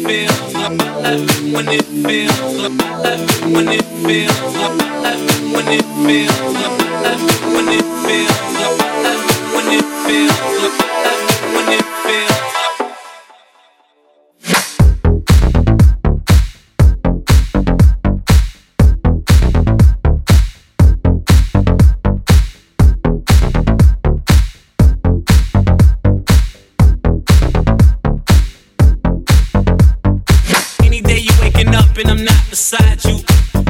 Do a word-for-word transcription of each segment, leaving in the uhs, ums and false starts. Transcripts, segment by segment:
feels like I love it when it feels like I love it when it feels like I love it when it feels like I love it when it feels like I love it when it feels like I love it when it feels like and I'm not beside you.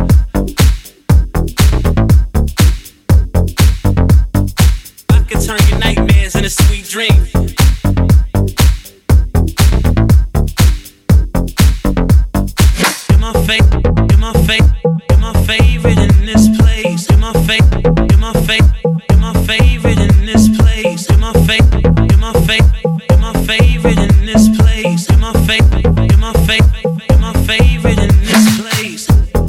I could turn your nightmares into sweet dreams. You're my favorite, you're my favorite, you're my favorite in this place. You're my favorite, you're my favorite, you're my favorite in this place. You're my favorite, you're my favorite, you're my favorite in this place. You're my favorite, you're my favorite, you're my favorite in this place.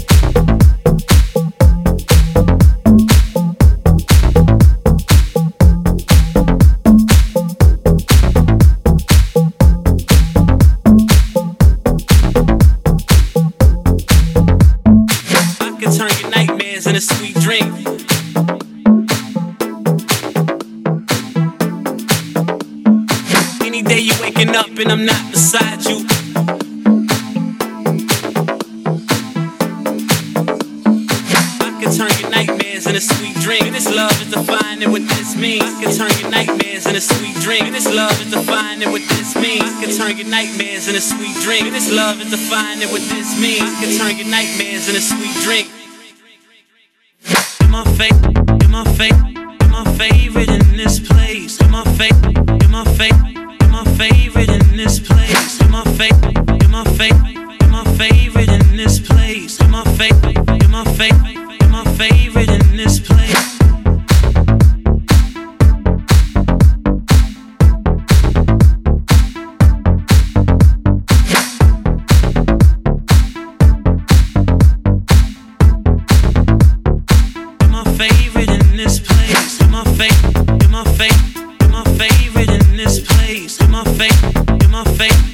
I can turn your nightmares into sweet dreams. Any day you're waking up and I'm not beside you. Turn your nightmares into sweet dream. This love is defining what this means. I can turn your nightmares into sweet dream. This love is defining what this means. I can turn your nightmares into sweet dream. This love is defining what this means. I can turn your nightmares into sweet dream. You're my favorite, you're my favorite, you're my favorite in this place. You're my favorite, you're my favorite, you're my favorite in this place. You're my favorite, you're my favorite, you're my favorite in this place. You're my favorite, you're my favorite. My favorite in this place. You're my favorite in this place. You're my favorite. You're my favorite. You're my favorite in this place. You're my favorite. You're my favorite.